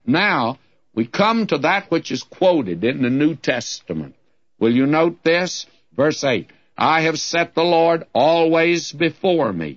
Now, we come to that which is quoted in the New Testament. Will you note this? Verse 8, I have set the Lord always before me.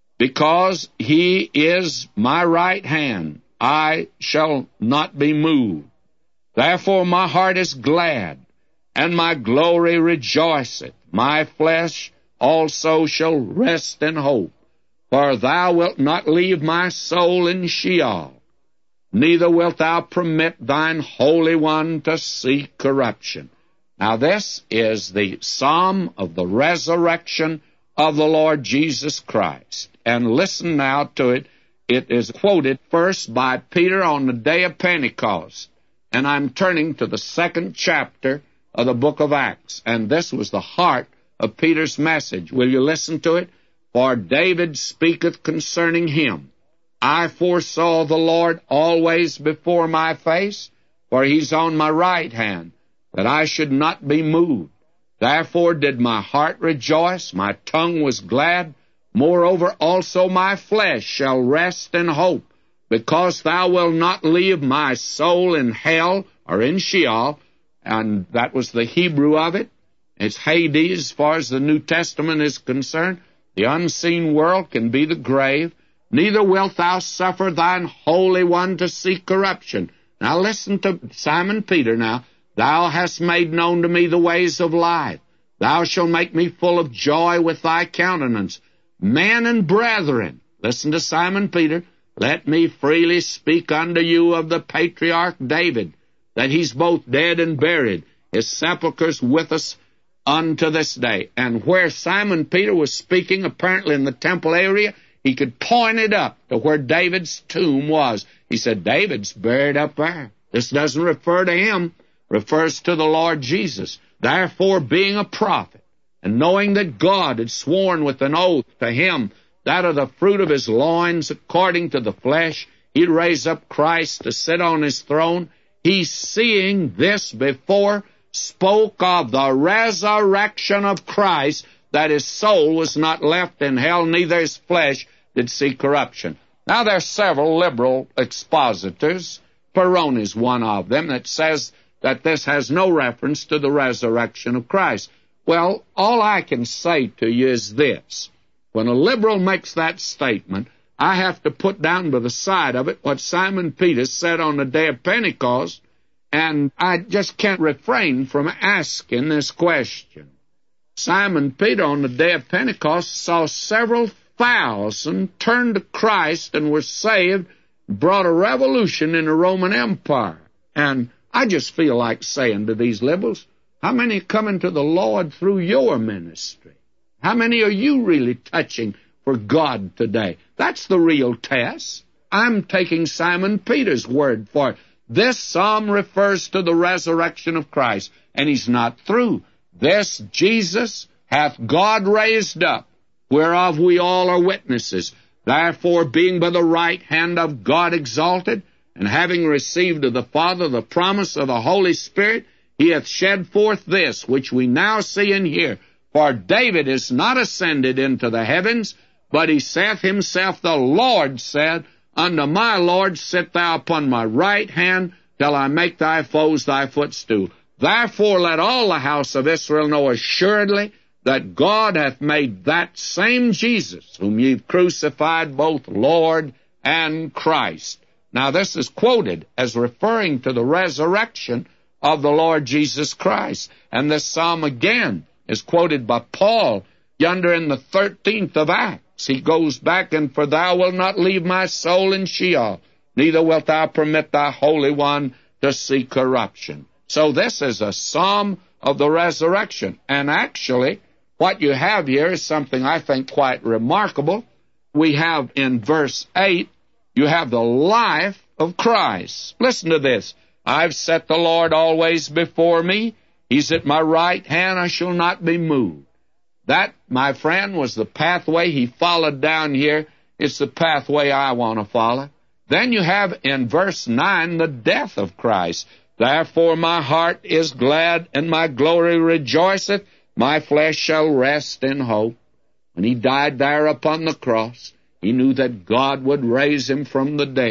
Because he is my right hand, I shall not be moved. Therefore my heart is glad, and my glory rejoiceth. My flesh also shall rest in hope. For thou wilt not leave my soul in Sheol, neither wilt thou permit thine Holy One to see corruption. Now this is the psalm of the resurrection of the Lord Jesus Christ. And listen now to it. It is quoted first by Peter on the day of Pentecost. And I'm turning to the 2nd chapter of the book of Acts. And this was the heart of Peter's message. Will you listen to it? For David speaketh concerning him. I foresaw the Lord always before my face, for he's on my right hand, that I should not be moved. Therefore did my heart rejoice, my tongue was glad. Moreover also my flesh shall rest in hope, because thou wilt not leave my soul in hell, or in Sheol, and that was the Hebrew of it. It's Hades as far as the New Testament is concerned. The unseen world can be the grave. Neither wilt thou suffer thine Holy One to see corruption. Now listen to Simon Peter now. Thou hast made known to me the ways of life. Thou shalt make me full of joy with thy countenance. Men and brethren, listen to Simon Peter, let me freely speak unto you of the patriarch David, that he's both dead and buried. His sepulchre's with us unto this day. And where Simon Peter was speaking, apparently in the temple area, he could point it up to where David's tomb was. He said, David's buried up there. This doesn't refer to him, refers to the Lord Jesus. Therefore, being a prophet, and knowing that God had sworn with an oath to him that of the fruit of his loins, according to the flesh, he'd raise up Christ to sit on his throne, he, seeing this before, spoke of the resurrection of Christ, that his soul was not left in hell, neither his flesh did see corruption. Now, there are several liberal expositors. Perone is one of them that says that this has no reference to the resurrection of Christ. Well, all I can say to you is this. When a liberal makes that statement, I have to put down by the side of it what Simon Peter said on the day of Pentecost, and I just can't refrain from asking this question. Simon Peter on the day of Pentecost saw several thousand turn to Christ and were saved, brought a revolution in the Roman Empire. And I just feel like saying to these liberals, how many are coming to the Lord through your ministry? How many are you really touching for God today? That's the real test. I'm taking Simon Peter's word for it. This psalm refers to the resurrection of Christ, and he's not through. This Jesus hath God raised up, whereof we all are witnesses. Therefore, being by the right hand of God exalted, and having received of the Father the promise of the Holy Spirit, he hath shed forth this, which we now see and hear. For David is not ascended into the heavens, but he saith himself, the Lord said, unto my Lord, sit thou upon my right hand, till I make thy foes thy footstool. Therefore let all the house of Israel know assuredly that God hath made that same Jesus, whom ye crucified, both Lord and Christ. Now this is quoted as referring to the resurrection of the Lord Jesus Christ. And this psalm again is quoted by Paul yonder in the 13th of Acts. He goes back, and for thou wilt not leave my soul in Sheol, neither wilt thou permit thy Holy One to see corruption. So this is a psalm of the resurrection. And actually, what you have here is something I think quite remarkable. We have in verse 8, you have the life of Christ. Listen to this. I've set the Lord always before me. He's at my right hand. I shall not be moved. That, my friend, was the pathway he followed down here. It's the pathway I want to follow. Then you have in verse 9 the death of Christ. Therefore my heart is glad, and my glory rejoiceth. My flesh shall rest in hope. When he died there upon the cross, he knew that God would raise him from the dead.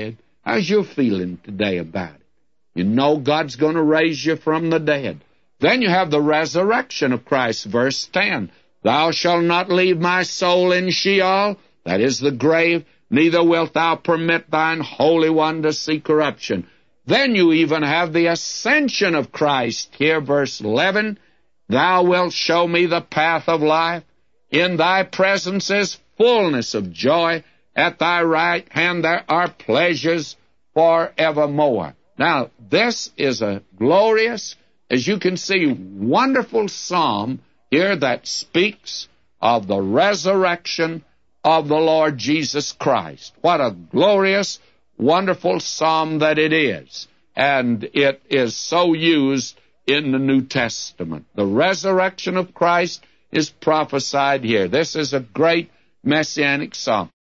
How's your feeling today about it? You know God's going to raise you from the dead. Then you have the resurrection of Christ, verse 10. Thou shalt not leave my soul in Sheol, that is the grave, neither wilt thou permit thine Holy One to see corruption. Then you even have the ascension of Christ. Here, verse 11, Thou wilt show me the path of life. In thy presence is fullness of joy. At thy right hand there are pleasures forevermore. Now, this is a glorious, as you can see, wonderful psalm here that speaks of the resurrection of the Lord Jesus Christ. What a glorious, wonderful psalm that it is. And it is so used in the New Testament. The resurrection of Christ is prophesied here. This is a great messianic psalm.